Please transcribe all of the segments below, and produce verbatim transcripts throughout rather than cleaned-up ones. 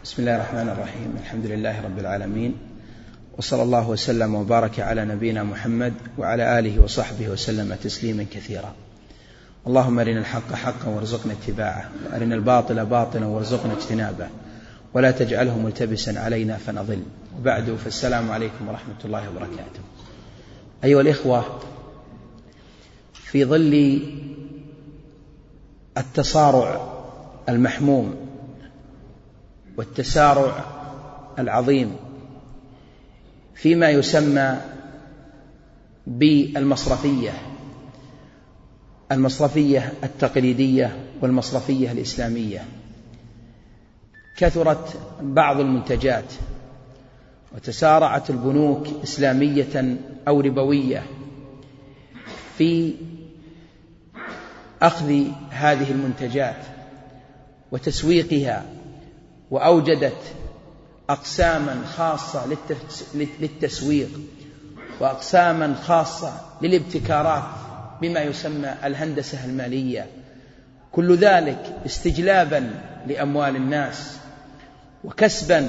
بسم الله الرحمن الرحيم. الحمد لله رب العالمين، وصلى الله وسلم وبارك على نبينا محمد وعلى آله وصحبه وسلم تسليما كثيرا. اللهم أرنا الحق حقا وارزقنا اتباعه، وأرنا الباطل باطلا وارزقنا اجتنابه، ولا تجعله ملتبسا علينا فنضل. وبعد، فالسلام عليكم ورحمة الله وبركاته. أيها الإخوة، في ظل التصارع المحموم والتسارع العظيم فيما يسمى بالمصرفية المصرفية التقليدية والمصرفية الإسلامية، كثرت بعض المنتجات وتسارعت البنوك إسلامية أو ربوية في أخذ هذه المنتجات وتسويقها، وأوجدت أقساما خاصة للتسويق وأقساما خاصة للابتكارات بما يسمى الهندسة المالية، كل ذلك استجلابا لأموال الناس وكسبا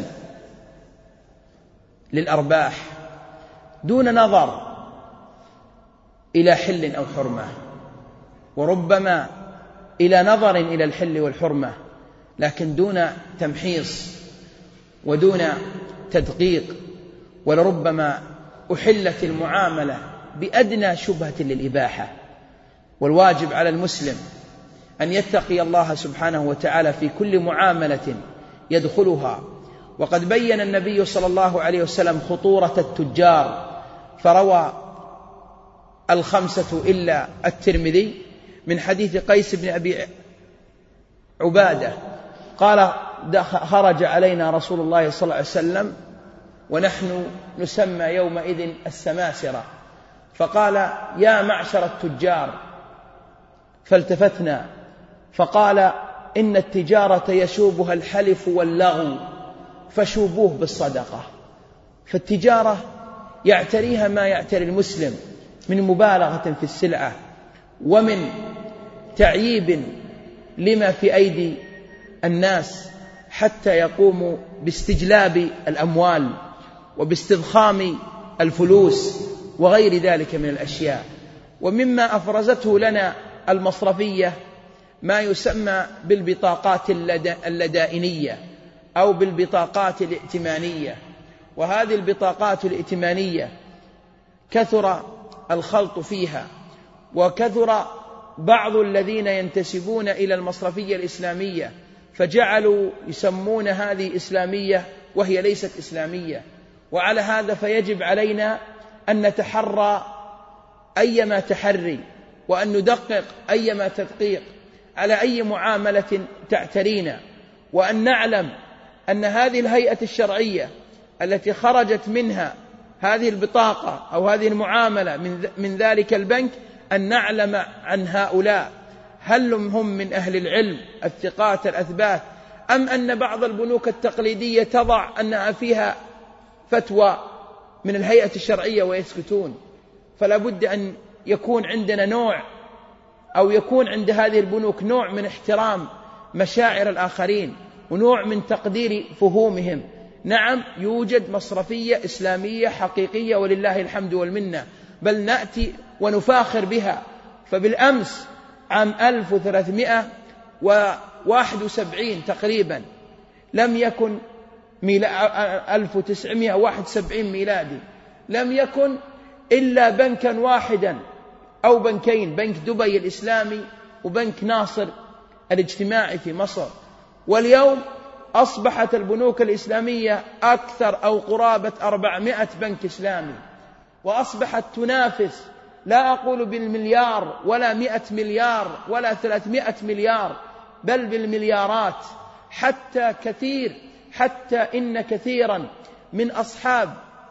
للأرباح دون نظر إلى حل أو حرمة، وربما إلى نظر إلى الحل والحرمة لكن دون تمحيص ودون تدقيق، ولربما أحلت المعاملة بأدنى شبهة للإباحة. والواجب على المسلم أن يتقي الله سبحانه وتعالى في كل معاملة يدخلها، وقد بين النبي صلى الله عليه وسلم خطورة التجار، فروى الخمسة إلا الترمذي من حديث قيس بن أبي عبادة قال: خرج علينا رسول الله صلى الله عليه وسلم ونحن نسمى يومئذ السماسرة، فقال: يا معشر التجار، فالتفتنا فقال: إن التجارة يشوبها الحلف واللغو فشوبوه بالصدقة. فالتجارة يعتريها ما يعتري المسلم من مبالغة في السلعة ومن تعييب لما في أيدي الناس حتى يقوموا باستجلاب الأموال وباستضخام الفلوس وغير ذلك من الأشياء. ومما أفرزته لنا المصرفية ما يسمى بالبطاقات اللدائنية أو بالبطاقات الائتمانية، وهذه البطاقات الائتمانية كثر الخلط فيها، وكثر بعض الذين ينتسبون إلى المصرفية الإسلامية فجعلوا يسمون هذه إسلامية وهي ليست إسلامية. وعلى هذا فيجب علينا أن نتحرى أيما تحري، وأن ندقق أيما تدقيق على أي معاملة تعترينا، وأن نعلم أن هذه الهيئة الشرعية التي خرجت منها هذه البطاقة أو هذه المعاملة من ذلك البنك، أن نعلم عن هؤلاء هل هم من أهل العلم الثقات الأثبات، أم أن بعض البنوك التقليدية تضع أنها فيها فتوى من الهيئة الشرعية ويسكتون. فلا بد أن يكون عندنا نوع أو يكون عند هذه البنوك نوع من احترام مشاعر الآخرين ونوع من تقدير فهومهم. نعم، يوجد مصرفية إسلامية حقيقية ولله الحمد والمنة، بل نأتي ونفاخر بها. فبالأمس عام ألف وثلاثمائة وواحد وسبعين تقريبا لم يكن ألف وتسعمائة وواحد وسبعين ميلادي لم يكن إلا بنكا واحدا أو بنكين، بنك دبي الإسلامي وبنك ناصر الاجتماعي في مصر. واليوم أصبحت البنوك الإسلامية أكثر أو قرابة أربعمائة بنك إسلامي، وأصبحت تنافس لا أقول بالمليار ولا مئة مليار ولا ثلاثمائة مليار، بل بالمليارات. حتى كثير حتى إن كثيرا من أصحاب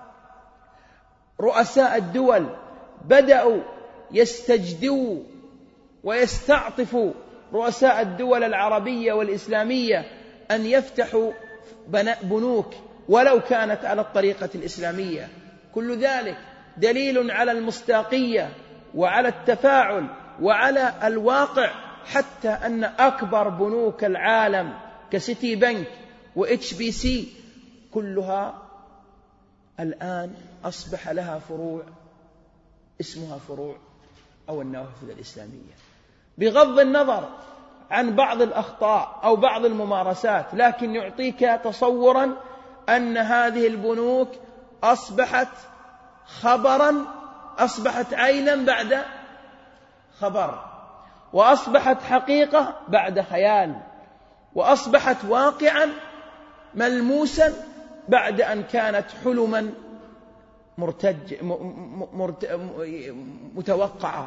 رؤساء الدول بدأوا يستجدوا ويستعطفوا رؤساء الدول العربية والإسلامية أن يفتحوا بنوك ولو كانت على الطريقة الإسلامية. كل ذلك دليل على المصداقية وعلى التفاعل وعلى الواقع، حتى أن أكبر بنوك العالم كسيتي بنك وإتش بي سي كلها الآن أصبح لها فروع اسمها فروع أو النوافذ الإسلامية، بغض النظر عن بعض الأخطاء أو بعض الممارسات، لكن يعطيك تصورا أن هذه البنوك أصبحت خبرا، أصبحت عينا بعد خبر، وأصبحت حقيقة بعد خيال، وأصبحت واقعا ملموسا بعد أن كانت حلما مرتج مرت متوقعة.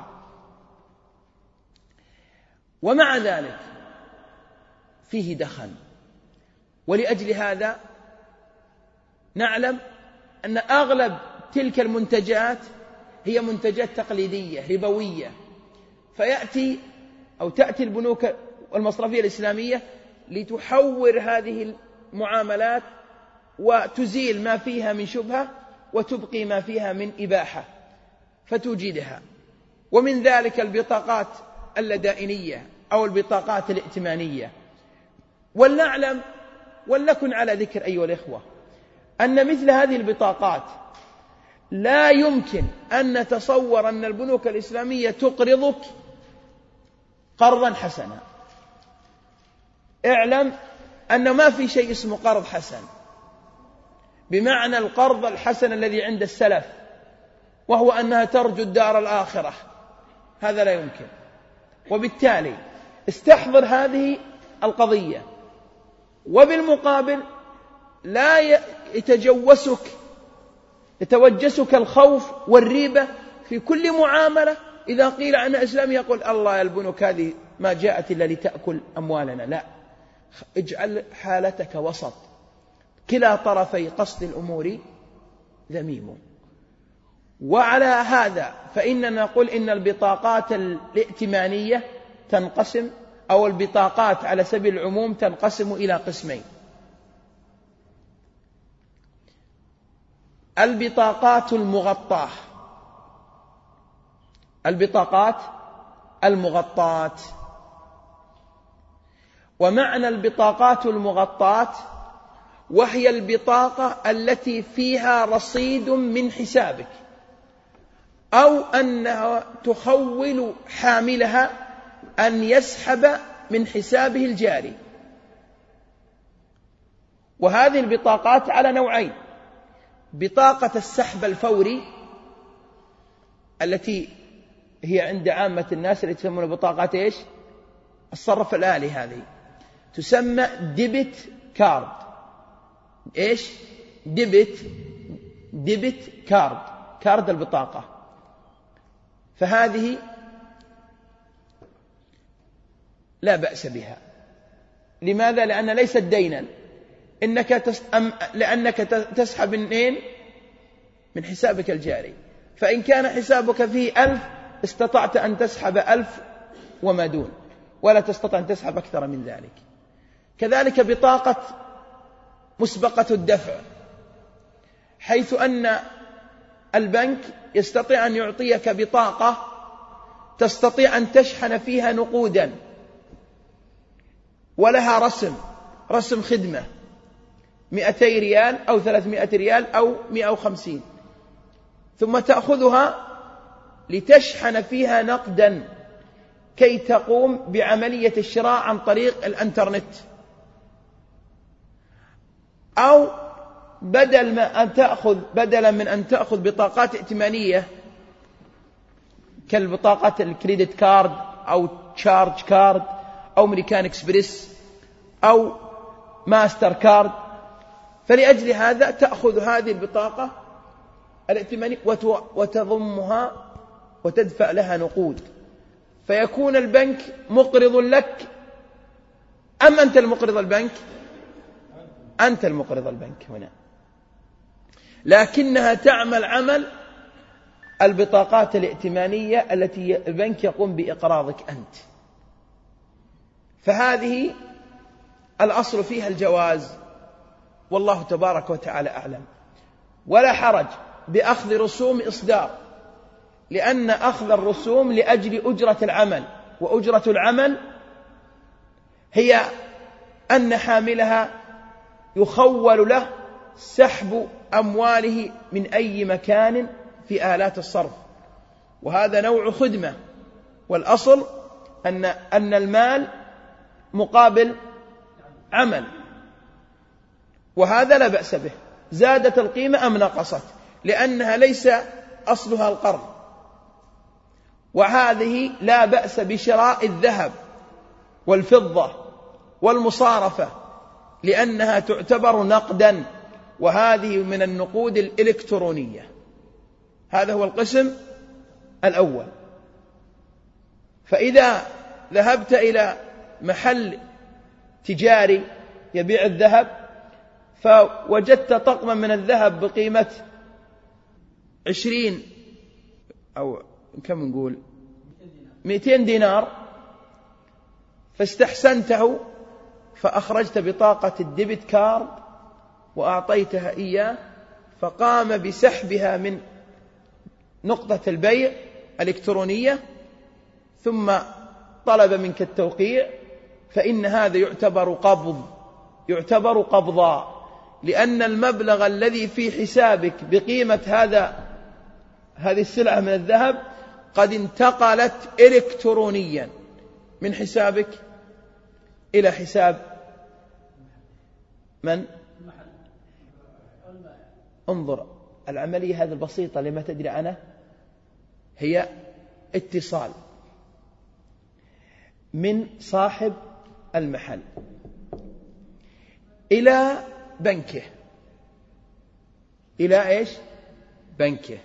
ومع ذلك فيه دخل، ولأجل هذا نعلم أن أغلب تلك المنتجات هي منتجات تقليدية ربوية، فيأتي أو تأتي البنوك المصرفية الإسلامية لتحور هذه المعاملات وتزيل ما فيها من شبهة وتبقي ما فيها من إباحة فتوجدها. ومن ذلك البطاقات اللدائنية أو البطاقات الائتمانية. ولنعلم ولنكن على ذكر أيها الإخوة أن مثل هذه البطاقات لا يمكن أن نتصور أن البنوك الإسلامية تقرضك قرضا حسنا. اعلم أن ما في شيء اسمه قرض حسن بمعنى القرض الحسن الذي عند السلف، وهو أنها ترجو الدار الآخرة، هذا لا يمكن. وبالتالي استحضر هذه القضية، وبالمقابل لا يتجوسك يتوجسك الخوف والريبة في كل معاملة. إذا قيل عنها إسلام يقول الله البنوك هذه ما جاءت إلا لتأكل أموالنا. لا، اجعل حالتك وسط، كلا طرفي قصد الأمور ذميم. وعلى هذا فإننا نقول إن البطاقات الائتمانية تنقسم، أو البطاقات على سبيل العموم تنقسم إلى قسمين: البطاقات المغطاة البطاقات المغطاة ومعنى البطاقات المغطاة وهي البطاقة التي فيها رصيد من حسابك، أو أنها تخول حاملها أن يسحب من حسابه الجاري. وهذه البطاقات على نوعين: بطاقة السحب الفوري التي هي عند عامة الناس اللي تسمون بطاقات إيش؟ الصرف الآلي، هذه تسمى ديبت كارد. إيش؟ ديبت ديبت كارد، كارد البطاقة. فهذه لا بأس بها. لماذا؟ لأن ليست دينا، إنك تس... أم... لأنك تسحب منين؟ من حسابك الجاري. فإن كان حسابك فيه ألف استطعت أن تسحب ألف وما دون، ولا تستطيع أن تسحب أكثر من ذلك. كذلك بطاقة مسبقة الدفع، حيث أن البنك يستطيع أن يعطيك بطاقة تستطيع أن تشحن فيها نقودا، ولها رسم رسم خدمة مئتي ريال أو ثلاثمائة ريال أو مئة وخمسين، ثم تأخذها لتشحن فيها نقدا كي تقوم بعملية الشراء عن طريق الانترنت. أو بدل ما أن تأخذ بدلا من أن تأخذ بطاقات ائتمانية كالبطاقة الكريدت كارد أو تشارج كارد أو أمريكان إكسبريس أو ماستر كارد، فلأجل هذا تأخذ هذه البطاقة الائتمانية وتضمها وتدفع لها نقود، فيكون البنك مقرض لك أم أنت المقرض البنك؟ أنت المقرض البنك هنا، لكنها تعمل عمل البطاقات الائتمانية التي البنك يقوم بإقراضك أنت. فهذه الأصل فيها الجواز، والله تبارك وتعالى أعلم. ولا حرج بأخذ رسوم إصدار، لأن أخذ الرسوم لأجل أجرة العمل، وأجرة العمل هي أن حاملها يخول له سحب أمواله من أي مكان في آلات الصرف، وهذا نوع خدمة. والأصل أن أن المال مقابل عمل، وهذا لا بأس به، زادت القيمة أم نقصت، لأنها ليس أصلها القرض. وهذه لا بأس بشراء الذهب والفضة والمصارفة، لأنها تعتبر نقدا، وهذه من النقود الإلكترونية. هذا هو القسم الأول. فإذا ذهبت إلى محل تجاري يبيع الذهب فوجدت طقما من الذهب بقيمة عشرين أو كم نقول مئتين دينار، فاستحسنته فأخرجت بطاقة الديبت كارد وأعطيتها إياه، فقام بسحبها من نقطة البيع الإلكترونية ثم طلب منك التوقيع، فإن هذا يعتبر قبض، يعتبر قبضا، لأن المبلغ الذي في حسابك بقيمة هذا هذه السلعة من الذهب قد انتقلت إلكترونيا من حسابك إلى حساب من؟ انظر، العملية هذه البسيطة لما تدري عنها هي اتصال من صاحب المحل إلى بنكه، إلى إيش؟ بنكه.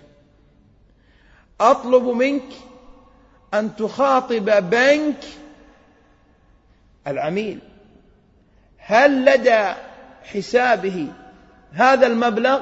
أطلب منك أن تخاطب بنك العميل، هل لدى حسابه هذا المبلغ؟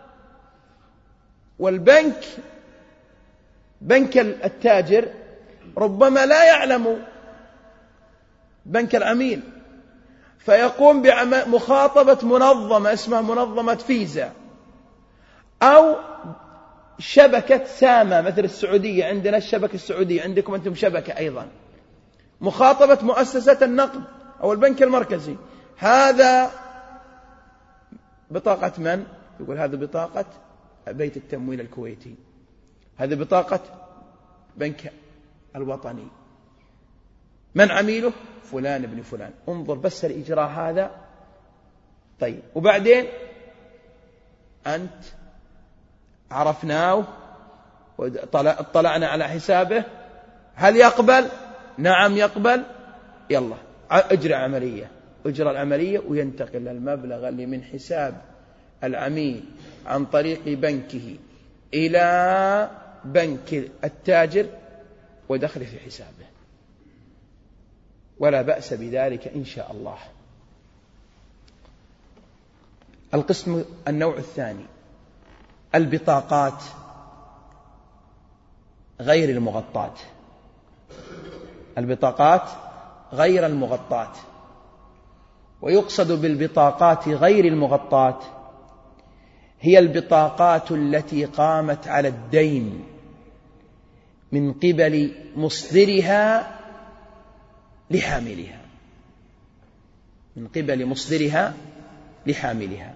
والبنك بنك التاجر ربما لا يعلم بنك العميل، فيقوم بمخاطبة منظمة اسمها منظمة فيزا أو شبكة سامة مثل السعودية، عندنا الشبكة السعودية، عندكم أنتم شبكة أيضا، مخاطبة مؤسسة النقد أو البنك المركزي، هذا بطاقة من؟ يقول هذا بطاقة بيت التمويل الكويتي، هذه بطاقة بنك الوطني، من عميله؟ فلان ابن فلان، انظر بس الإجراء هذا. طيب وبعدين أنت عرفناه واطلعنا على حسابه، هل يقبل؟ نعم يقبل، يلا اجري عملية، اجرى العملية وينتقل المبلغ اللي من حساب العميل عن طريق بنكه إلى بنك التاجر ودخل في حسابه، ولا بأس بذلك إن شاء الله. القسم النوع الثاني البطاقات غير المغطاة، البطاقات غير المغطاة. ويقصد بالبطاقات غير المغطاة هي البطاقات التي قامت على الدين من قبل مصدرها لحاملها، من قبل مصدرها لحاملها.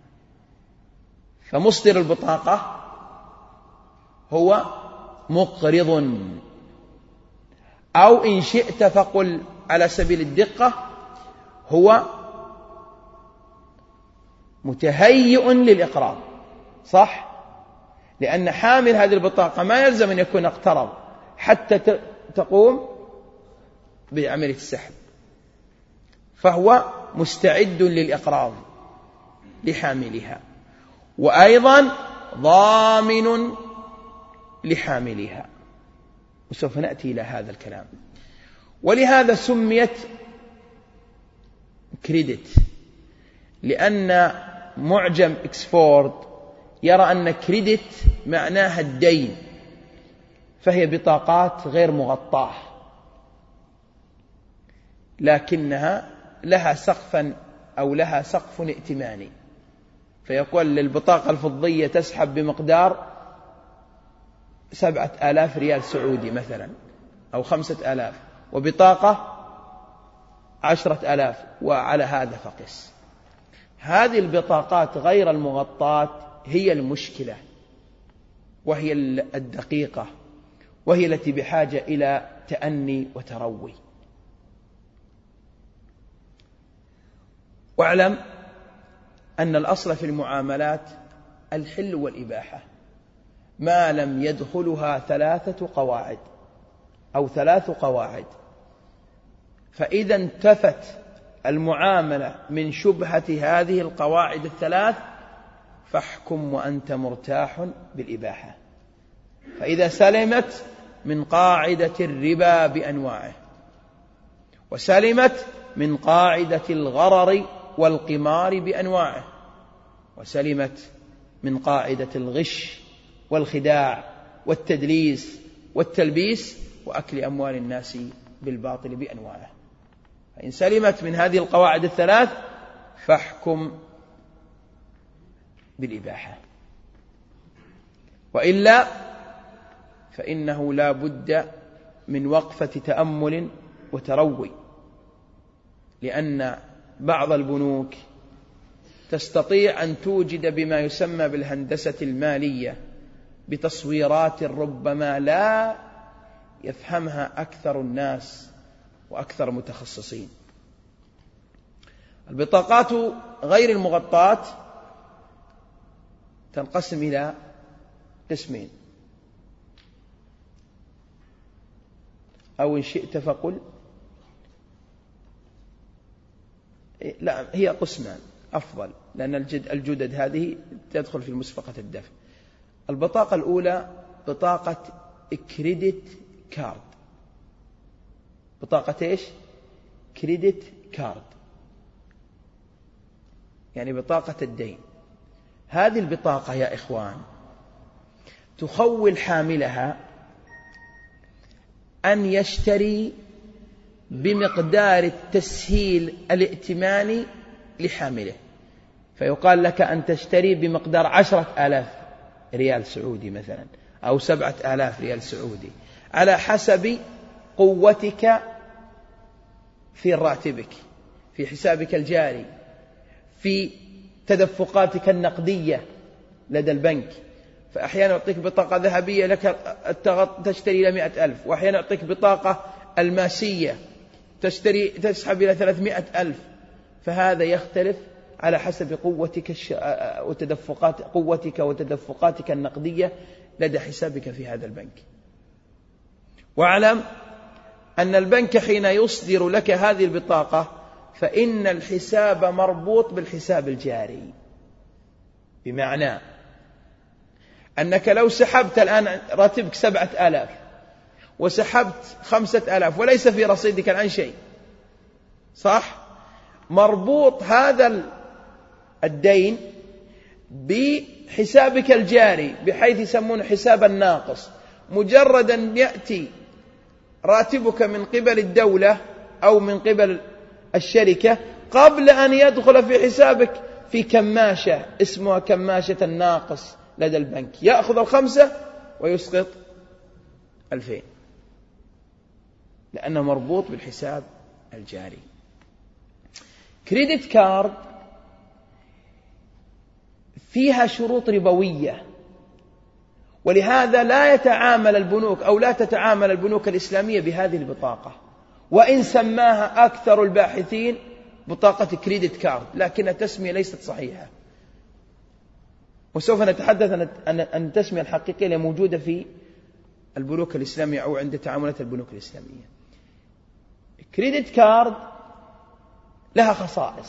فمصدر البطاقة هو مقرض، أو إن شئت فقل على سبيل الدقة هو متهيئ للإقراض، صح؟ لأن حامل هذه البطاقة ما يلزم أن يكون اقترض حتى تقوم بعملية السحب، فهو مستعد للإقراض لحاملها، وأيضا ضامن لحاملها، وسوف نأتي إلى هذا الكلام. ولهذا سميت كريدت، لأن معجم إكسفورد يرى أن كريدت معناها الدين، فهي بطاقات غير مغطاة لكنها لها سقفا أو لها سقف ائتماني، فيقول للبطاقة الفضية تسحب بمقدار سبعة آلاف ريال سعودي مثلا أو خمسة آلاف، وبطاقة عشرة آلاف، وعلى هذا فقس. هذه البطاقات غير المغطاة هي المشكلة، وهي الدقيقة، وهي التي بحاجة إلى تأني وتروي. واعلم أن الأصل في المعاملات الحل والإباحة ما لم يدخلها ثلاثة قواعد أو ثلاث قواعد، فإذا انتفت المعاملة من شبهة هذه القواعد الثلاث فاحكم وأنت مرتاح بالإباحة. فإذا سلمت من قاعدة الربا بأنواعه، وسلمت من قاعدة الغرر والقمار بأنواعه، وسلمت من قاعدة الغش والخداع والتدليس والتلبيس وأكل أموال الناس بالباطل بأنواعه، فإن سلمت من هذه القواعد الثلاث فاحكم بالإباحة، وإلا فإنه لا بد من وقفة تأمل وتروي، لأن بعض البنوك تستطيع أن توجد بما يسمى بالهندسة المالية بتصويرات ربما لا يفهمها أكثر الناس وأكثر متخصصين. البطاقات غير المغطاة تنقسم إلى قسمين، أو إن شئت فقل لا، هي قسمان أفضل، لأن الجدد هذه تدخل في مسبقة الدفع. البطاقة الأولى بطاقة كريدت كارد. بطاقة إيش؟ كريدت كارد، يعني بطاقة الدين. هذه البطاقة يا إخوان تخول حاملها أن يشتري بمقدار التسهيل الائتماني لحامله، فيقال لك أن تشتري بمقدار عشرة آلاف ريال سعودي مثلا، أو سبعة آلاف ريال سعودي، على حسب قوتك في راتبك، في حسابك الجاري، في تدفقاتك النقدية لدى البنك. فأحيانا يعطيك بطاقة ذهبية لك تشتري إلى مئة ألف، وأحيانا يعطيك بطاقة الماسية تشتري تسحب إلى ثلاثمائة ألف، فهذا يختلف على حسب قوتك الش... وتدفقات قوتك وتدفقاتك النقدية لدى حسابك في هذا البنك. واعلم أن البنك حين يصدر لك هذه البطاقة فإن الحساب مربوط بالحساب الجاري، بمعنى أنك لو سحبت الآن راتبك سبعة آلاف وسحبت خمسة آلاف وليس في رصيدك الآن شيء، صح؟ مربوط هذا الدين بحسابك الجاري، بحيث يسمون حساب الناقص. مجرد أن يأتي راتبك من قبل الدولة أو من قبل الشركة، قبل أن يدخل في حسابك في كماشة اسمها كماشة الناقص لدى البنك، يأخذ الخمسة ويسقط ألفين، لأنه مربوط بالحساب الجاري. كريدت كارد فيها شروط ربوية، ولهذا لا يتعامل البنوك أو لا تتعامل البنوك الإسلامية بهذه البطاقة، وإن سماها أكثر الباحثين بطاقة كريدت كارد، لكن التسمية ليست صحيحة، وسوف نتحدث عن أن التسمية الحقيقية موجودة في البنوك الإسلامية أو عند تعاملات البنوك الإسلامية. كريدت كارد لها خصائص،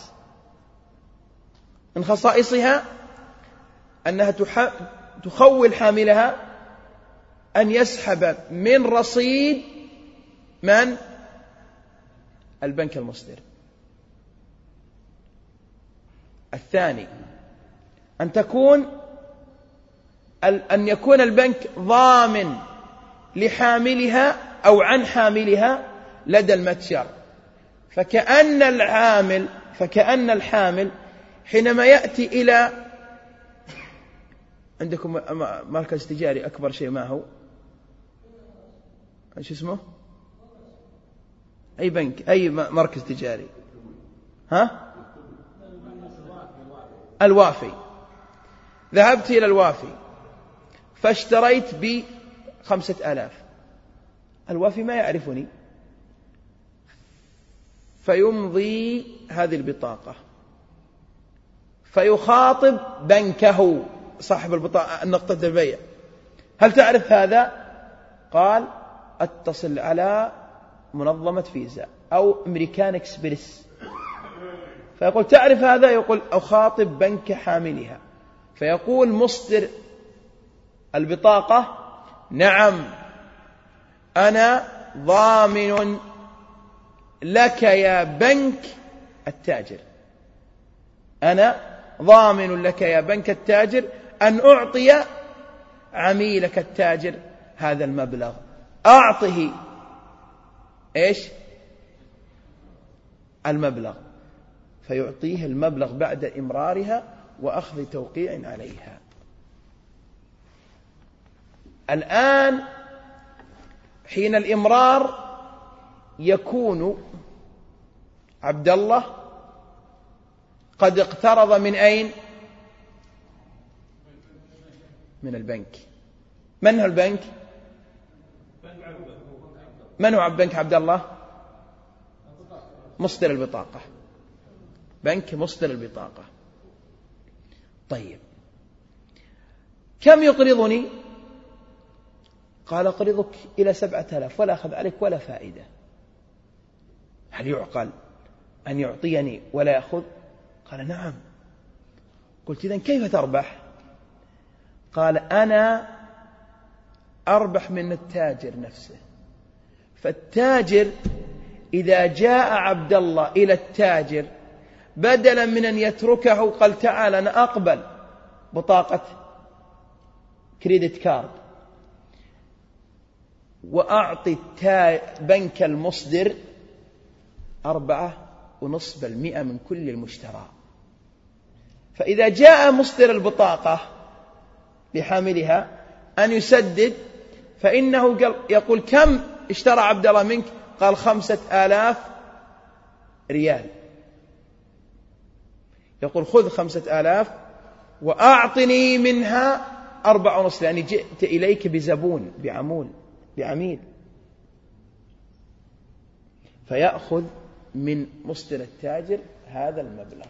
من خصائصها أنها تخول حاملها أن يسحب من رصيد من البنك المصدر. الثاني أن تكون أن يكون البنك ضامن لحاملها أو عن حاملها لدى المتجر، فكأن العامل فكأن الحامل حينما يأتي إلى عندكم مركز تجاري أكبر شيء ما هو ايش اسمه؟ أي بنك، أي مركز تجاري؟ ها؟ الوافي، ذهبت إلى الوافي فاشتريت بخمسة آلاف، الوافي ما يعرفني، فيمضي هذه البطاقة فيخاطب بنكه صاحب البطاقة نقطة البيع: هل تعرف هذا؟ قال: اتصل على منظمة فيزا أو أمريكان إكسبريس. فيقول: تعرف هذا؟ يقول: أخاطب بنك حاملها. فيقول مصدر البطاقة: نعم، أنا ضامن لك يا بنك التاجر، أنا ضامن لك يا بنك التاجر أن أعطي عميلك التاجر هذا المبلغ، أعطه إيش؟ المبلغ. فيعطيه المبلغ بعد إمرارها وأخذ توقيع عليها. الآن حين الإمرار يكون عبد الله قد اقترض من أين؟ من البنك. من هو البنك؟ من هو بنك عبد الله؟ مصدر البطاقة، بنك مصدر البطاقة. طيب، كم يقرضني؟ قال: أقرضك إلى سبعة آلاف ولا أخذ عليك ولا فائدة. هل يعقل أن يعطيني ولا يأخذ؟ قال: نعم. قلت: إذن كيف تربح؟ قال: أنا أربح من التاجر نفسه، فالتاجر إذا جاء عبد الله إلى التاجر بدلا من أن يتركه قال: تعال أنا أقبل بطاقة كريدت كارد وأعطي بنك المصدر أربعة ونصف بالمئة من كل المشترى. فإذا جاء مصدر البطاقة لحاملها أن يسدد، فإنه يقول: كم اشترى عبد الله منك؟ قال: خمسة آلاف ريال. يقول: خذ خمسة آلاف وأعطني منها أربعة ونصف، لأني يعني جئت إليك بزبون بعمول بعميل. فيأخذ من مصدر التاجر هذا المبلغ.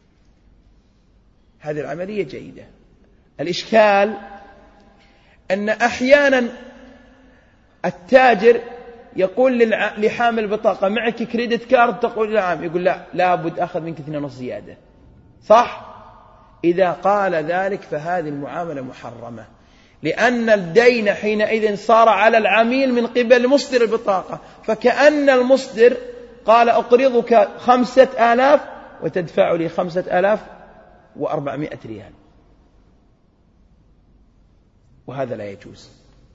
هذه العملية جيدة. الإشكال أن أحيانا التاجر يقول لحامل بطاقة: معك كريدت كارد؟ تقول: نعم. يقول: لا، لابد أخذ منك اثنين ونصف زيادة. صح؟ إذا قال ذلك فهذه المعاملة محرمة، لأن الدين حينئذ صار على العميل من قبل مصدر البطاقة، فكأن المصدر قال: أقرضك خمسة آلاف وتدفع لي خمسة آلاف وأربعمائة ريال، وهذا لا يجوز.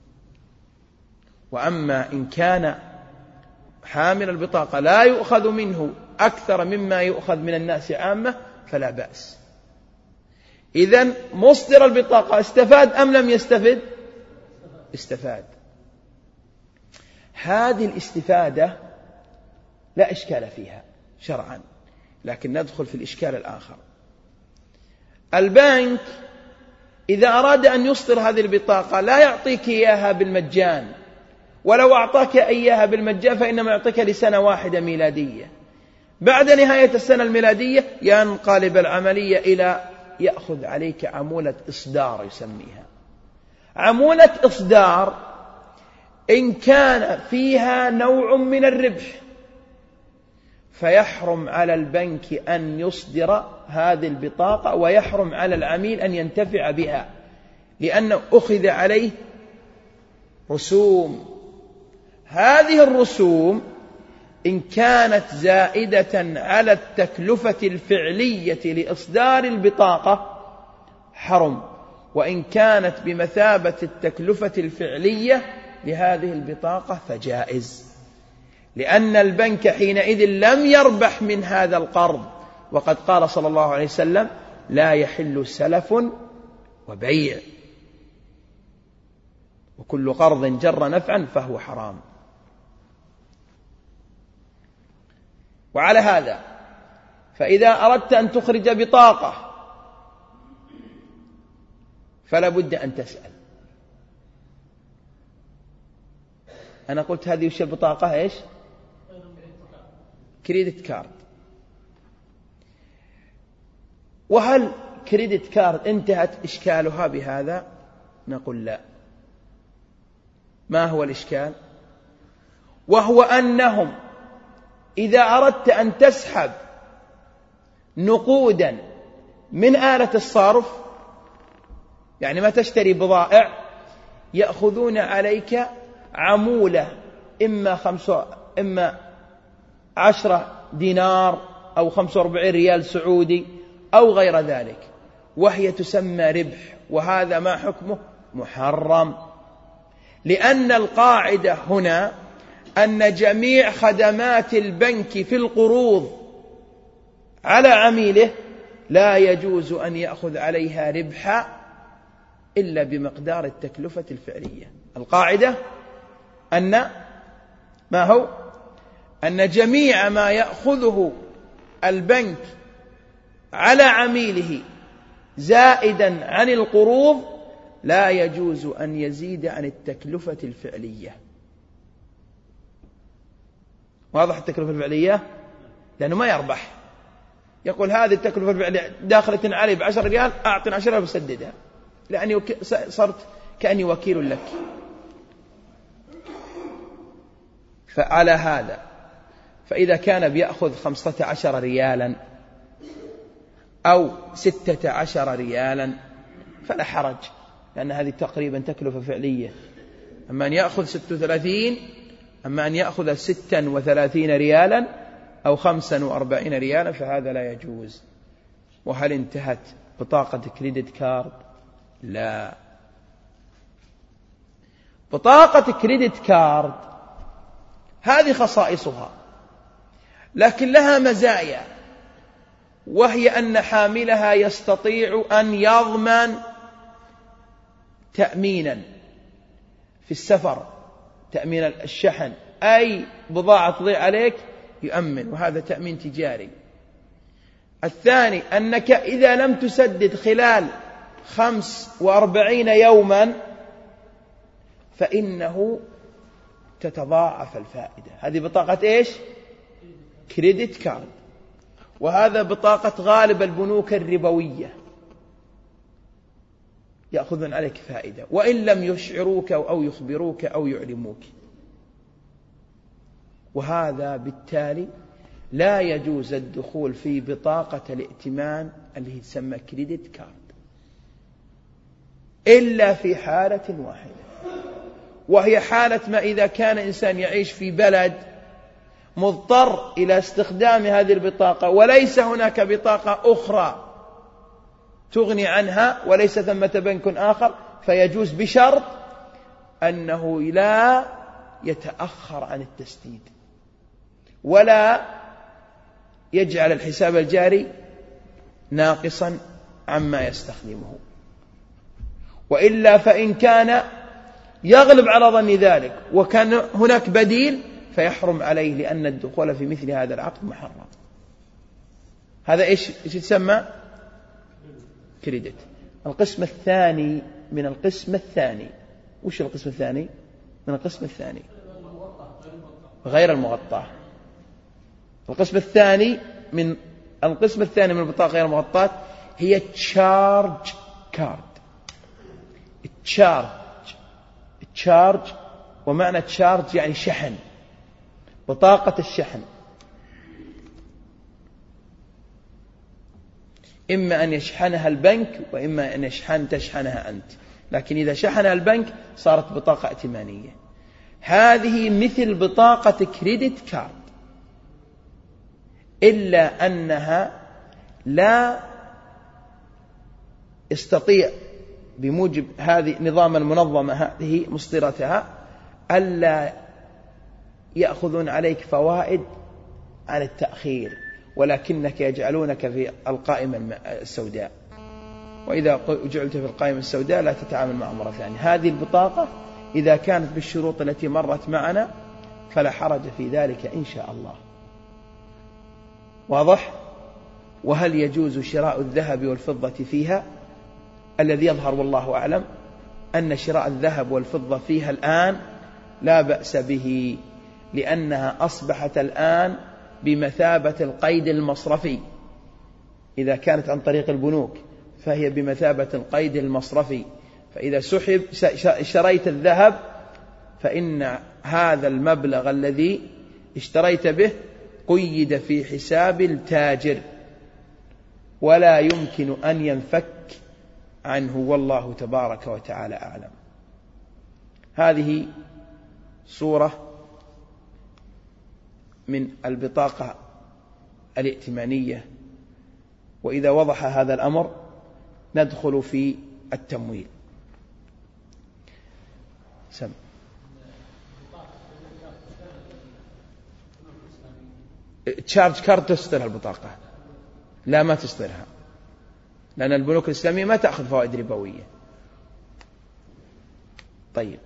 وأما إن كان حامل البطاقة لا يؤخذ منه أكثر مما يؤخذ من الناس عامة فلا بأس. إذن مصدر البطاقة استفاد أم لم يستفد؟ استفاد. هذه الاستفادة لا إشكال فيها شرعا، لكن ندخل في الإشكال الآخر. البنك إذا أراد أن يصدر هذه البطاقة لا يعطيك إياها بالمجان، ولو أعطاك إياها بالمجان فإنما يعطيك لسنة واحدة ميلادية. بعد نهاية السنة الميلادية ينقلب العملية إلى يأخذ عليك عمولة إصدار يسميها. عمولة إصدار إن كان فيها نوع من الربح فيحرم على البنك أن يصدر هذه البطاقة، ويحرم على العميل أن ينتفع بها، لأنه أخذ عليه رسوم. هذه الرسوم إن كانت زائدة على التكلفة الفعلية لإصدار البطاقة حرم، وإن كانت بمثابة التكلفة الفعلية لهذه البطاقة فجائز، لأن البنك حينئذ لم يربح من هذا القرض. وقد قال صلى الله عليه وسلم: لا يحل سلف وبيع، وكل قرض جر نفعا فهو حرام. وعلى هذا فإذا أردت أن تخرج بطاقة فلا بد أن تسأل. أنا قلت هذه وش البطاقة؟ إيش؟ كريدت كارد. وهل كريدت كارد انتهت إشكالها بهذا؟ نقول لا. ما هو الإشكال؟ وهو أنهم إذا أردت أن تسحب نقودا من آلة الصرف، يعني ما تشتري بضائع، يأخذون عليك عمولة إما خمسة إما عشرة دينار أو خمسة وأربعين ريال سعودي أو غير ذلك، وهي تسمى ربح. وهذا ما حكمه؟ محرم. لأن القاعدة هنا أن جميع خدمات البنك في القروض على عميله لا يجوز أن يأخذ عليها ربحا إلا بمقدار التكلفة الفعلية. القاعدة أن ما هو أن جميع ما يأخذه البنك على عميله زائدا عن القروض لا يجوز أن يزيد عن التكلفة الفعلية. واضح التكلفة الفعلية؟ لأنه ما يربح. يقول هذه التكلفة الفعلية داخلة علي بعشر ريال، أعطني عشرة بسددها، لأني صرت كأني وكيل لك. فعلى هذا فإذا كان بيأخذ خمسة عشر ريالا أو ستة عشر ريالا فلا حرج، لأن هذه تقريبا تكلفة فعلية. أما أن يأخذ ستة وثلاثين أما أن يأخذ ستا وثلاثين ريالا أو خمسا وأربعين ريالا فهذا لا يجوز. وهل انتهت بطاقة كريدت كارد؟ لا. بطاقة كريدت كارد هذه خصائصها، لكن لها مزايا، وهي أن حاملها يستطيع أن يضمن تأمينا في السفر، تأمين الشحن، أي بضاعة تضيع عليك يؤمن، وهذا تأمين تجاري. الثاني أنك إذا لم تسدد خلال خمس وأربعين يوما فإنه تتضاعف الفائدة. هذه بطاقة إيش؟ كريدت كارد. وهذا بطاقة غالب البنوك الربوية، يأخذون عليك فائدة وإن لم يشعروك أو يخبروك أو يعلموك. وهذا بالتالي لا يجوز الدخول في بطاقة الائتمان اللي تسمى كريدت كارد إلا في حالة واحدة، وهي حالة ما إذا كان إنسان يعيش في بلد مضطر إلى استخدام هذه البطاقة وليس هناك بطاقة أخرى تغني عنها وليس ثمة بنك آخر، فيجوز بشرط أنه لا يتأخر عن التسديد ولا يجعل الحساب الجاري ناقصا عما يستخدمه. وإلا فإن كان يغلب على ظن ذلك وكان هناك بديل فيحرم عليه، لأن الدخول في مثل هذا العقد محرم. هذا إيش إيش يسمى؟ كريدت. القسم الثاني من القسم الثاني، وش القسم الثاني من القسم الثاني؟ غير المغطاة. القسم الثاني من القسم الثاني من البطاقة غير المغطاة هي تشارج كارد. تشارج تشارج ومعنى تشارج يعني شحن، بطاقة الشحن. إما أن يشحنها البنك وإما أن يشحن تشحنها أنت، لكن إذا شحنها البنك صارت بطاقة ائتمانية. هذه مثل بطاقة كريدت كارد، إلا أنها لا يستطيع بموجب هذه نظام المنظمة هذه مصدرتها ألا يأخذون عليك فوائد عن التأخير، ولكنك يجعلونك في القائمة السوداء، وإذا جعلت في القائمة السوداء لا تتعامل مع مرة ثانية. هذه البطاقة إذا كانت بالشروط التي مرت معنا فلا حرج في ذلك إن شاء الله. واضح؟ وهل يجوز شراء الذهب والفضة فيها؟ الذي يظهر والله أعلم أن شراء الذهب والفضة فيها الآن لا بأس به، لأنها أصبحت الآن بمثابة القيد المصرفي. إذا كانت عن طريق البنوك فهي بمثابة القيد المصرفي، فإذا سحب اشتريت الذهب فإن هذا المبلغ الذي اشتريت به قيد في حساب التاجر ولا يمكن أن ينفك عنه، والله تبارك وتعالى أعلم. هذه صورة من البطاقة الائتمانية. وإذا وضح هذا الأمر ندخل في التمويل. سم تشارج كارد تصدرها البطاقة؟ لا، ما تصدرها، لأن البنوك الإسلامية ما تأخذ فوائد ربوية. طيب،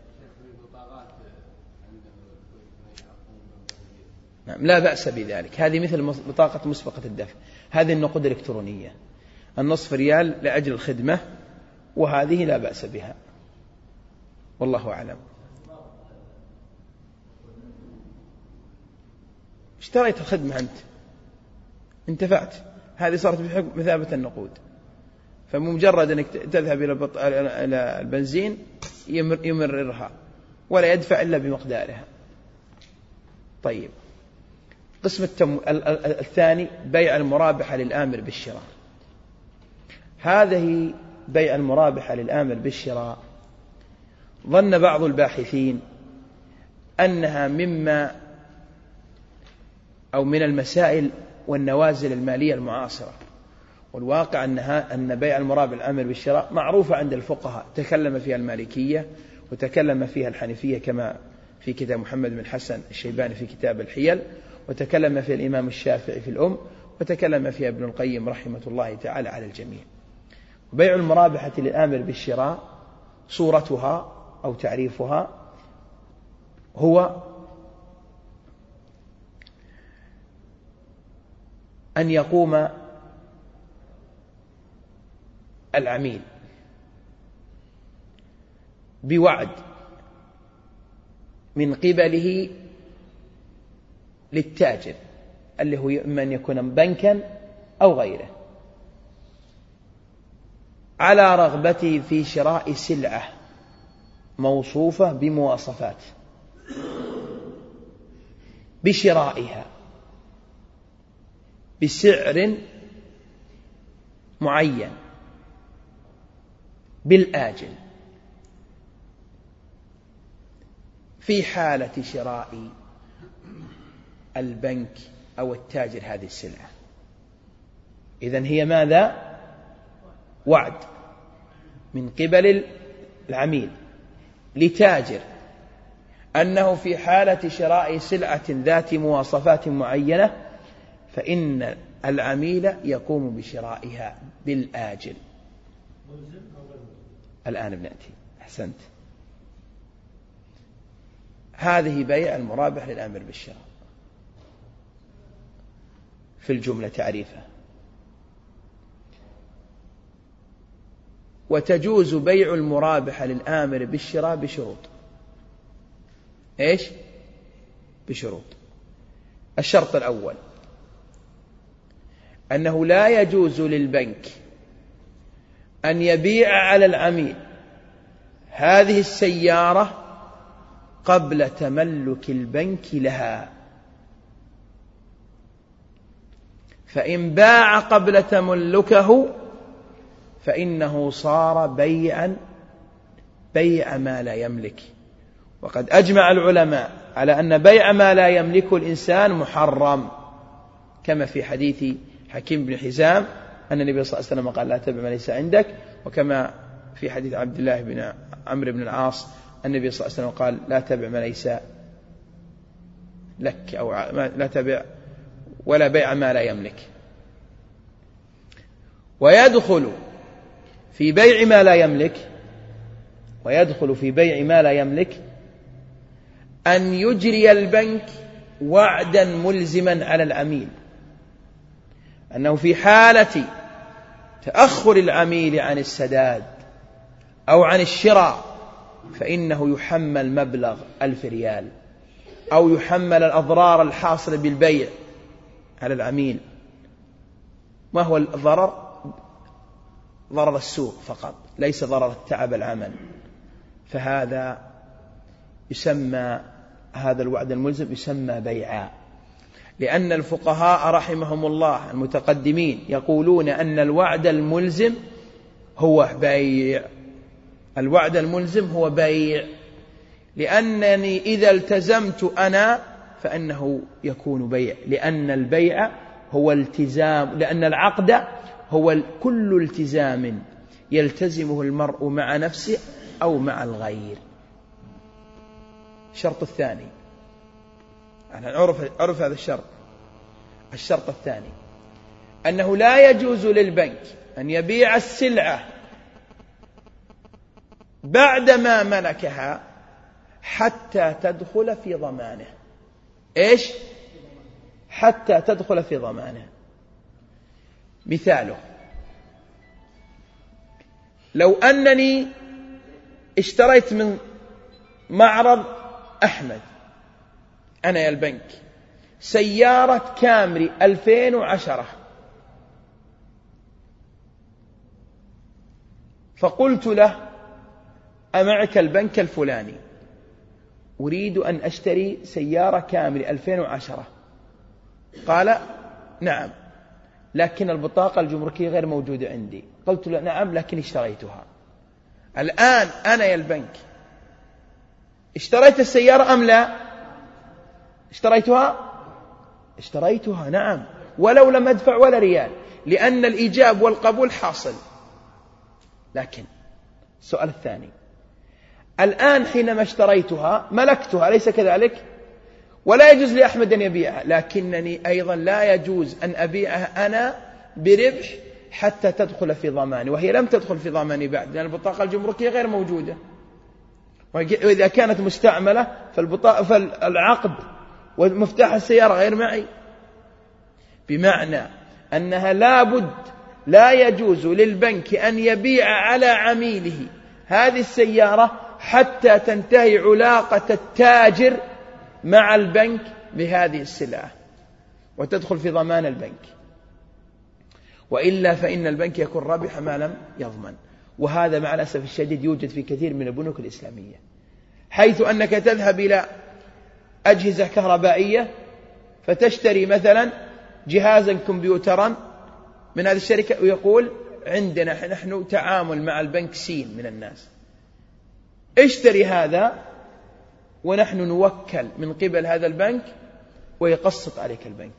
نعم، لا بأس بذلك. هذه مثل بطاقة مسبقة الدفع، هذه النقود الإلكترونية، النصف ريال لأجل الخدمة، وهذه لا بأس بها، والله أعلم. اشتريت الخدمة أنت، انتفعت، هذه صارت بمثابة النقود، فمجرد أنك تذهب إلى البنزين يمررها ولا يدفع إلا بمقدارها. طيب، قسم التم... الثاني بيع المرابحة للآمر بالشراء. هذه بيع المرابحة للآمر بالشراء ظن بعض الباحثين أنها مما أو من المسائل والنوازل المالية المعاصرة، والواقع أنها أن بيع المرابحة للآمر بالشراء معروفة عند الفقهاء، تكلم فيها المالكية وتكلم فيها الحنفية كما في كتاب محمد بن حسن الشيباني في كتاب الحيل، وتكلم فيها الإمام الشافعي في الأم، وتكلم فيها ابن القيم رحمة الله تعالى على الجميع. بيع المرابحة للآمر بالشراء صورتها أو تعريفها هو أن يقوم العميل بوعد من قبله للتاجر، اللي هو إما أن يكون بنكا أو غيره، على رغبته في شراء سلعة موصوفة بمواصفات، بشرائها بسعر معين بالآجل، في حالة شراء البنك أو التاجر هذه السلعة. إذن هي ماذا؟ وعد من قبل العميل لتاجر أنه في حالة شراء سلعة ذات مواصفات معينة فإن العميل يقوم بشرائها بالآجل. الآن بنأتي، أحسنت. هذه بيع المرابح للآمر بالشراء في الجملة تعريفها. وتجوز بيع المرابحة للآمر بالشراء بشروط. إيش؟ بشروط. الشرط الأول أنه لا يجوز للبنك أن يبيع على العميل هذه السيارة قبل تملك البنك لها، فإن باع قبل تملكه فإنه صار بيعا بيع ما لا يملك. وقد أجمع العلماء على أن بيع ما لا يملك الإنسان محرم، كما في حديث حكيم بن حزام أن النبي صلى الله عليه وسلم قال لا تبع ما ليس عندك، وكما في حديث عبد الله بن عمرو بن العاص النبي صلى الله عليه وسلم قال لا تبع ما ليس لك، أو لا تبع ولا بيع ما لا يملك. ويدخل في بيع ما لا يملك ويدخل في بيع ما لا يملك أن يجري البنك وعدا ملزما على العميل أنه في حالة تأخر العميل عن السداد أو عن الشراء فإنه يحمل مبلغ ألف ريال، أو يحمل الأضرار الحاصلة بالبيع على العميل. ما هو الضرر؟ ضرر السوق فقط، ليس ضرر التعب العمل. فهذا يسمى، هذا الوعد الملزم يسمى بيعا، لأن الفقهاء رحمهم الله المتقدمين يقولون أن الوعد الملزم هو بيع. الوعد الملزم هو بيع، لأنني إذا التزمت أنا فإنه يكون بيع، لأن البيع هو التزام، لأن العقد هو كل التزام يلتزمه المرء مع نفسه أو مع الغير. الشرط الثاني، أنا أعرف, أعرف هذا الشرط. الشرط الثاني أنه لا يجوز للبنك أن يبيع السلعة بعدما ملكها حتى تدخل في ضمانه. إيش؟ حتى تدخل في ضمانه. مثاله، لو أنني اشتريت من معرض أحمد أنا يا البنك سيارة كامري ألفين وعشرة، فقلت له أمعك البنك الفلاني أريد أن أشتري سيارة كامري ألفين وعشرة. قال نعم، لكن البطاقة الجمركية غير موجودة عندي. قلت له نعم، لكن اشتريتها. الآن أنا يا البنك اشتريت السيارة أم لا؟ اشتريتها؟ اشتريتها نعم، ولو لم أدفع ولا ريال، لأن الإيجاب والقبول حاصل. لكن السؤال الثاني، الآن حينما اشتريتها ملكتها، أليس كذلك؟ ولا يجوز لأحمد أن يبيعها، لكنني أيضا لا يجوز أن أبيعها أنا بربح حتى تدخل في ضماني، وهي لم تدخل في ضماني بعد، لأن البطاقة الجمركية غير موجودة. وإذا كانت مستعملة فالبطاقة فالعقد ومفتاح السيارة غير معي، بمعنى أنها لابد لا يجوز للبنك أن يبيع على عميله هذه السيارة حتى تنتهي علاقة التاجر مع البنك بهذه السلعة وتدخل في ضمان البنك، وإلا فإن البنك يكون ربح ما لم يضمن. وهذا مع الأسف الشديد يوجد في كثير من البنوك الإسلامية، حيث أنك تذهب إلى أجهزة كهربائية فتشتري مثلا جهازا كمبيوترا من هذه الشركة ويقول عندنا نحن تعامل مع البنك سين من الناس، اشتري هذا ونحن نوكل من قبل هذا البنك ويقسط عليك البنك.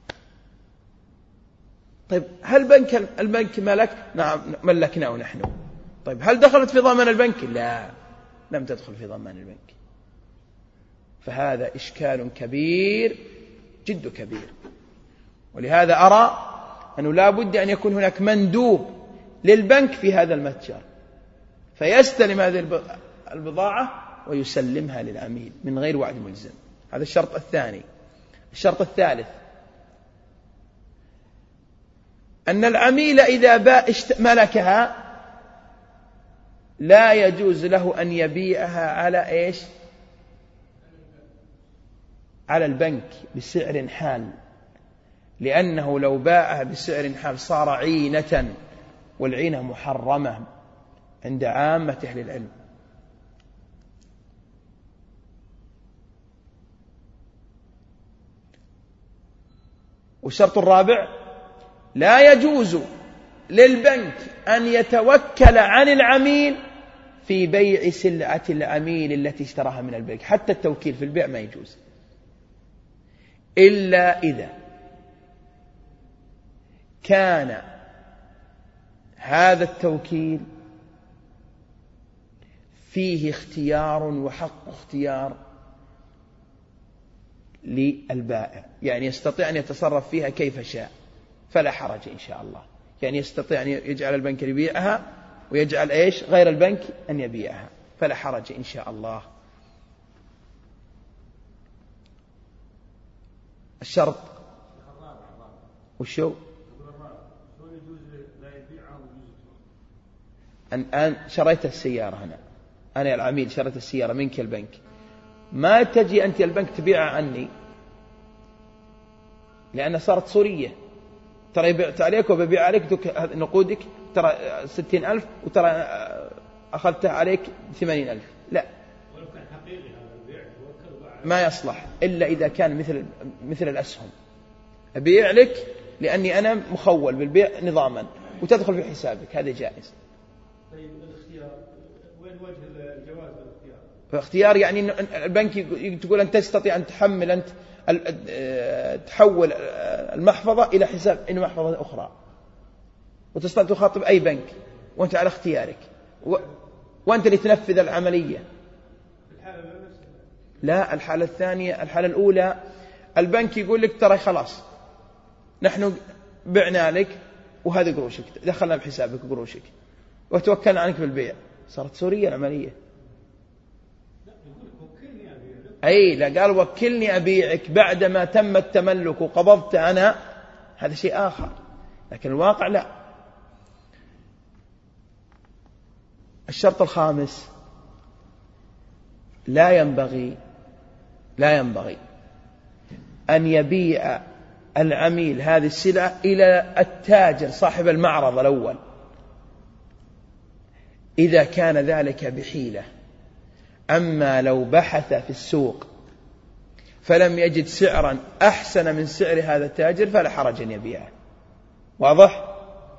طيب هل بنك البنك ملك؟ نعم ملكناه نحن. طيب هل دخلت في ضمان البنك؟ لا، لم تدخل في ضمان البنك. فهذا إشكال كبير جد كبير، ولهذا أرى أنه لا بد أن يكون هناك مندوب للبنك في هذا المتجر فيستلم هذه البضاعة ويسلمها للعميل من غير وعد ملزم. هذا الشرط الثاني. الشرط الثالث أن العميل إذا باع ملكها لا يجوز له أن يبيعها على إيش؟ على البنك بسعر حال، لأنه لو باعها بسعر حال صار عينة، والعينة محرمة عند عامة أهل العلم. والشرط الرابع لا يجوز للبنك أن يتوكل عن العميل في بيع سلعة العميل التي اشتراها من البنك، حتى التوكيل في البيع ما يجوز إلا إذا كان هذا التوكيل فيه اختيار وحق اختيار للبائع، يعني يستطيع أن يتصرف فيها كيف شاء فلا حرج إن شاء الله. يعني يستطيع أن يجعل البنك يبيعها ويجعل إيش غير البنك أن يبيعها فلا حرج إن شاء الله. الشرط وشو الآن شريت السيارة هنا، أنا العميل شريت السيارة منك البنك، ما تجي أنت البنك تبيعها عني لأنها صارت صورية، ترى بعت عليك وببيع عليك نقودك ترى ستين ألف وترى أخذتها عليك ثمانين ألف، لا ما يصلح إلا إذا كان مثل مثل الأسهم، أبيع لك لأني أنا مخول بالبيع نظاما وتدخل في حسابك، هذا جائز. طيب الاختيار وين وجه الجواز بالاختيار؟ الاختيار يعني البنك تقول أنت تستطيع أن تحمل أنت تحول المحفظة إلى حساب إنه محفظة أخرى، وتستطيع تخاطب أي بنك وأنت على اختيارك و... وأنت اللي تنفذ العملية. لا، الحالة الثانية، الحالة الأولى البنك يقول لك ترى خلاص نحن بعنا لك وهذا قروشك، دخلنا بحسابك قروشك وتوكلنا عنك بالبيع، صارت سورية العملية. أي لا، قال وكلني أبيعك بعدما تم التملك وقبضت أنا، هذا شيء آخر، لكن الواقع لا. الشرط الخامس، لا ينبغي لا ينبغي أن يبيع العميل هذه السلعة إلى التاجر صاحب المعرض الأول إذا كان ذلك بحيلة. أما لو بحث في السوق فلم يجد سعرا أحسن من سعر هذا التاجر فلا حرج أن يبيعه. واضح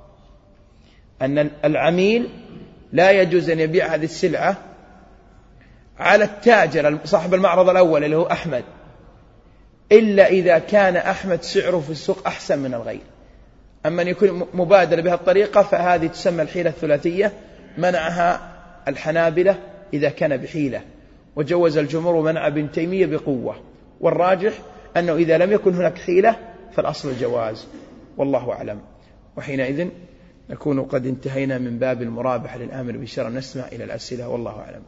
أن العميل لا يجوز أن يبيع هذه السلعة على التاجر صاحب المعرض الأول اللي هو أحمد، إلا إذا كان أحمد سعره في السوق أحسن من الغير. أما أن يكون مبادر بها الطريقة فهذه تسمى الحيلة الثلاثية، منعها الحنابلة إذا كان بحيلة، وجوز الجمهور ومنع ابن تيمية بقوة، والراجح أنه إذا لم يكن هناك حيلة فالأصل الجواز، والله أعلم. وحينئذ نكون قد انتهينا من باب المرابحة للآمر بالشرع. نسمع إلى الأسئلة والله أعلم.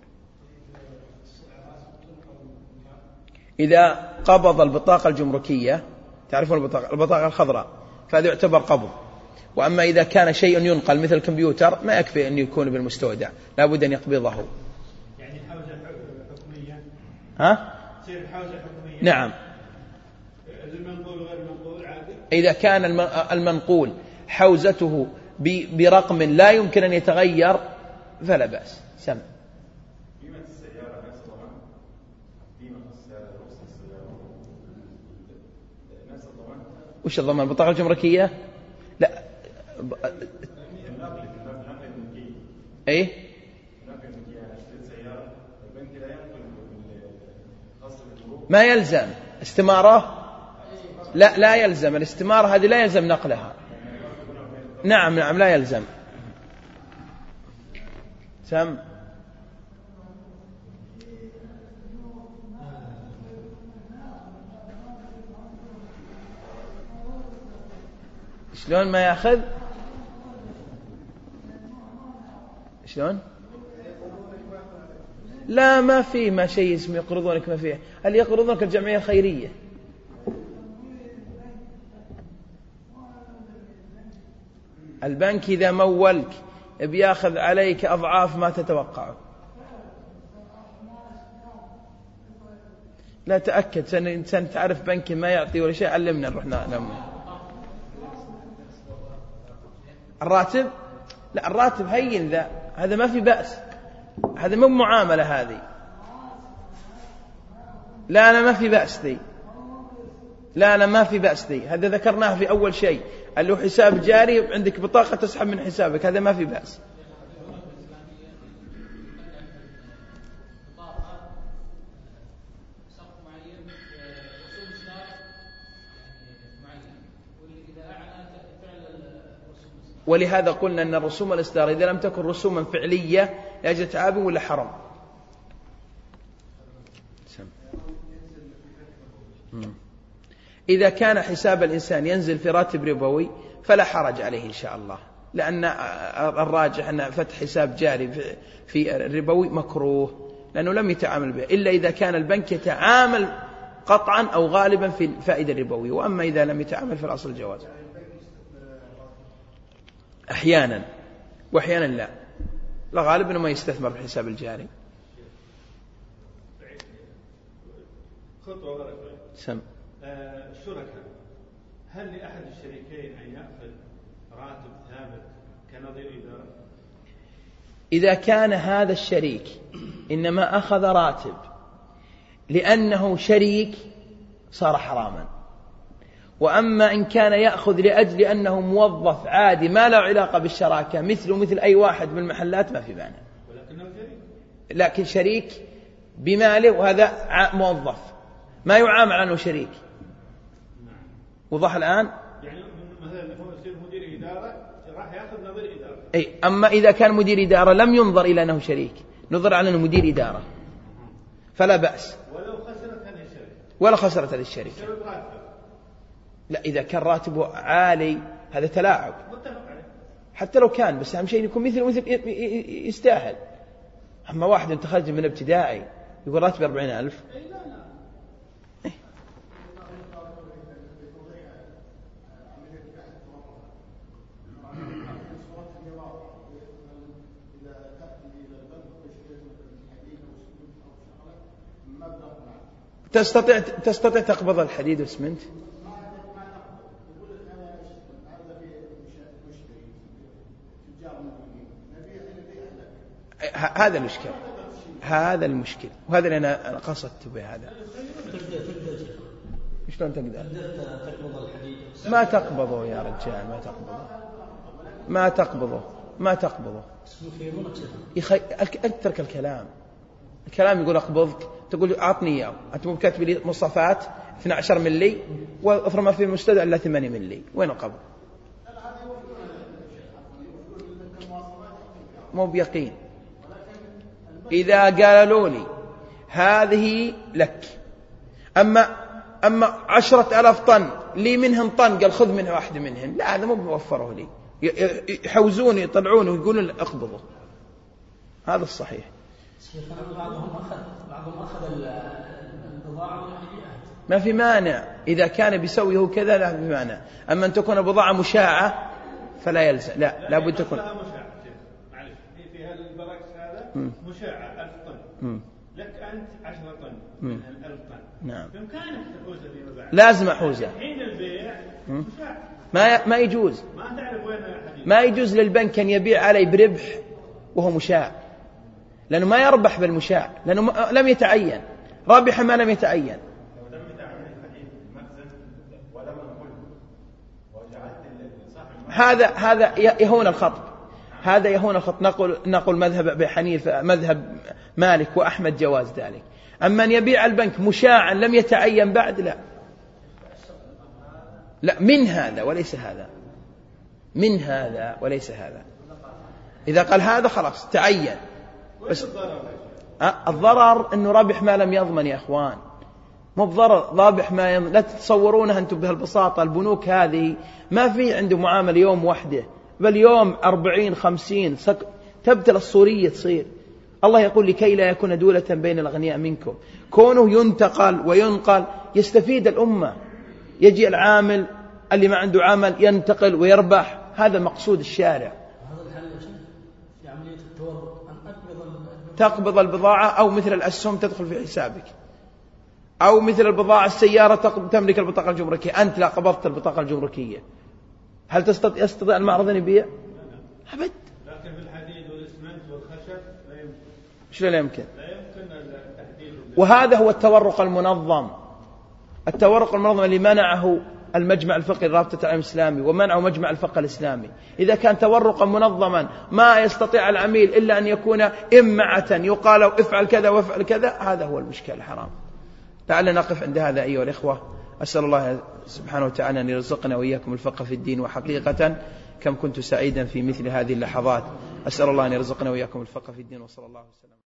إذا قبض البطاقة الجمركية، تعرفون البطاقة, البطاقة الخضراء، فهذا يعتبر قبض. وأما إذا كان شيء ينقل مثل الكمبيوتر ما يكفي أن يكون بالمستودع، لا بد أن يقبضه. يعني حوزة حكومية؟ ها؟ تصير حوزة حكومية؟ نعم. المنقول غير المنقول عادي؟ إذا كان المنقول حوزته برقم لا يمكن أن يتغير فلا بأس. سمع. قيمة السيارة نفس الضمان؟ قيمة السيارة رخصة السيارة نفس الضمان؟ وش الضمان؟ البطاقة الجمركية؟ لا. ايه ما يلزم استمارة، لا لا يلزم الاستمارة، هذه لا يلزم نقلها. نعم نعم لا يلزم. سم. شلون ما يأخذ؟ شلون؟ لا ما فيه ما شيء اسمه يقرضونك، ما فيه. هل يقرضونك الجمعية الخيرية؟ البنك إذا مولك بياخذ عليك أضعاف ما تتوقعه. لا تأكد، سنة تعرف بنك ما يعطي ولا شيء، علمنا نروح نعلم. الراتب؟ لا الراتب هين ذا، هذا ما في بأس، هذا مو معاملة هذه. لا لا ما في بأس ذي، لا لا ما في بأس ذي، هذا ذكرناه في أول شيء اللي هو حساب جاري، عندك بطاقة تسحب من حسابك، هذا ما في بأس. ولهذا قلنا أن الرسوم الإصدار إذا لم تكن رسوما فعلية لأجل تعاب ولا حرم. إذا كان حساب الإنسان ينزل في راتب ربوي فلا حرج عليه إن شاء الله، لأن الراجح أن فتح حساب جاري في الربوي مكروه لأنه لم يتعامل به، إلا إذا كان البنك يتعامل قطعا أو غالبا في الفائدة الربوية، وأما إذا لم يتعامل في الأصل الجواز. أحيانا وأحيانا لا. الغالب أنه ما يستثمر في الحساب الجاري. خطوة ورا سم. آه الشركاء، هل لأحد الشريكين أن يأخذ راتب ثابت كنظير إدارة؟ إذا كان هذا الشريك إنما أخذ راتب لأنه شريك صار حراما. وأما إن كان يأخذ لأجل أنه موظف عادي ما له علاقة بالشراكة مثله مثل أي واحد من المحلات ما في معنى، ولكنه شريك، لكن شريك بماله، وهذا موظف ما يعامل عنه شريك. وضح الآن؟ يعني مثلا هو يصير مدير إدارة راح يأخذ نظير إدارة. أي أما إذا كان مدير إدارة لم ينظر إلى أنه شريك، نظر على أنه مدير إدارة فلا بأس، ولو خسرت هذه الشركة ولا خسرت هذه الشركة. لا، إذا كان راتبه عالي هذا تلاعب حتى لو كان، بس أهم شيء يكون مثل مثل يستاهل. أما واحد أنت خرج من ابتدائي يقول راتب أربعين ألف، تستطيع تستطيع تقبض الحديد والسمنت. هذا المشكل، هذا المشكل، وهذا اللي أنا قصدت بهذا. شلون تقدر؟ ما تقبضه يا رجال، ما تقبضه، ما تقبضه، ما تقبضه. يخي... اترك الكلام، الكلام يقول أقبضك، تقول أعطني إياه، أنت مو كاتب لي مصافات اثني عشر ملي وأفرم ما في المستودع إلا ثمانية ملي، وين القبض؟ مو بيقين. إذا قالوا لي هذه لك، أما أما عشرة ألاف طن لي منهم طن، قال خذ منها واحدة منهن، لا هذا مو بوفره لي، يحوزون يطلعون ويقولون أقبضه. هذا الصحيح. بعضهم أخذ بعضهم أخذ البضاعة، ما في مانع إذا كان بيسويه كذا، لا في مانع. أما أن تكون البضاعة مشاعة فلا يلزم، لا لابد تكون معلش في هذا البركس هذا مشاعة ألف طن، لك أنت عشرة طن من ألف طن، نعم، بإمكانك تحوزها فيما بعد، لازم أحوزها حين البيع مشاعة، ما ما يجوز، ما تعرف وين الحديث، ما يجوز للبنك أن يبيع علي بربح وهو مشاع، لأنه ما يربح بالمشاع، لأنه لم يتعين رابحا ما لم يتعين. هذا هذا يهون الخط، هذا يهون الخط. نقول نقول مذهب أبي حنيفة مذهب مالك وأحمد جواز ذلك. أما أن يبيع البنك مشاعا لم يتعين بعد، لا لا، من هذا وليس هذا، من هذا وليس هذا. إذا قال هذا خلاص تعين. بس الضرر أنه رابح ما لم يضمن يا أخوان، مو بضرر رابح ما يضمن. لا تتصورونها أنتم بهالبساطة. البنوك هذه ما في عنده معاملة يوم وحده، بل يوم أربعين خمسين تبتل الصورية تصير. الله يقول لكي لا يكون دولة بين الأغنياء منكم. كونه ينتقل وينقل يستفيد الأمة، يجي العامل اللي ما عنده عمل ينتقل ويربح، هذا مقصود الشارع. تقبض البضاعة أو مثل الأسهم تدخل في حسابك، أو مثل البضاعة السيارة تملك البطاقة الجمركية، أنت لا قبضت البطاقة الجمركية، هل تستطيع يستطيع المعرض أن يبيع؟ أبد. لكن في الحديد والإسمنت والخشب لا يمكن. شو لا يمكن؟ لا يمكن التحديد. وهذا هو التورق المنظم، التورق المنظم اللي منعه المجمع الفقهي الرابطة العالم الإسلامي ومنعه مجمع الفقه الإسلامي. إذا كان تورقا منظما ما يستطيع العميل إلا أن يكون إمعة يقال افعل كذا وافعل كذا، هذا هو المشكلة الحرام. لعلنا نقف عند هذا أيها الإخوة. أسأل الله سبحانه وتعالى أن يرزقنا وإياكم الفقه في الدين. وحقيقة كم كنت سعيدا في مثل هذه اللحظات. أسأل الله أن يرزقنا وإياكم الفقه في الدين. وصلى الله وسلم.